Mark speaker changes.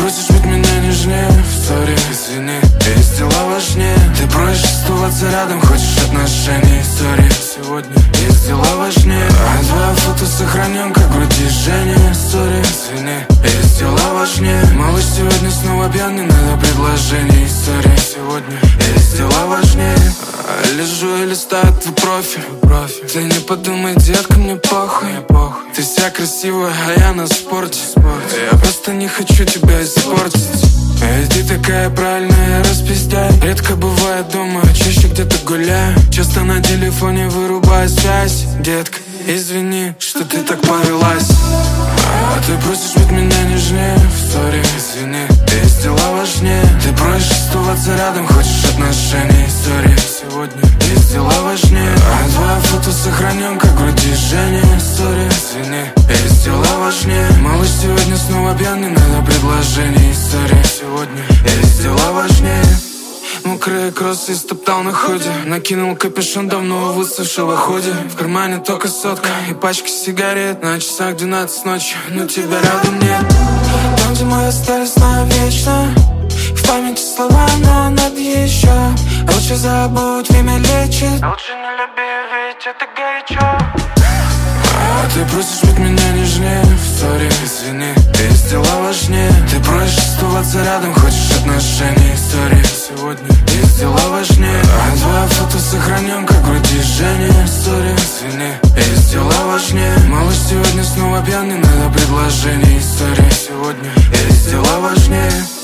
Speaker 1: просишь быть меня нежнее, сори, извини, есть дела важнее. Ты просишь оставаться рядом, хочешь отношений, сори, сегодня есть дела важнее. А твое фото сохранен, как в груди жжение, сори, извини, есть дела важнее. Малыш сегодня снова пьяный, надо предложений, сори, сегодня есть дела важнее. Лежу и листаю твой профиль. Ты не подумай, детка, мне похуй. Ты вся красивая, а я на спорте. Я просто не хочу тебя испортить. Эй, ты такая правильная, распиздяй. Редко бывает дома, чаще где-то гуляю. Часто на телефоне вырубаю связь. Детка, извини, что ты так повелась. А ты просишь быть меня нежнее, сори, извини, есть дела важнее. Ты просишь оставаться рядом, хочешь отношений, сори, сегодня есть дела важнее. А твое фото сохранен, как в груди жжение, сори, извини, есть дела важнее. Малыш сегодня снова пьяный, надо предложений, сори, сегодня есть дела важнее. Мокрые кроссы стоптал на ходе. Накинул капюшон давно высохшего ходе. В кармане только сотка и пачка сигарет. На часах 12 ночи, но тебя рядом нет. Там, где мы остались навечно, в памяти слова, но надо еще. Лучше забудь, время лечит. Лучше не люби, ведь это горячо. А ты просишь быть меня нежнее, сори, извини, есть дела важнее. Ты просишь оставаться рядом, хочешь отношений, сори, сегодня есть дела важнее. А твое фото сохранен, как в груди жжение, сори, извини, есть дела важнее. Малыш сегодня снова пьяный, надо предложений, сори, сегодня есть дела важнее.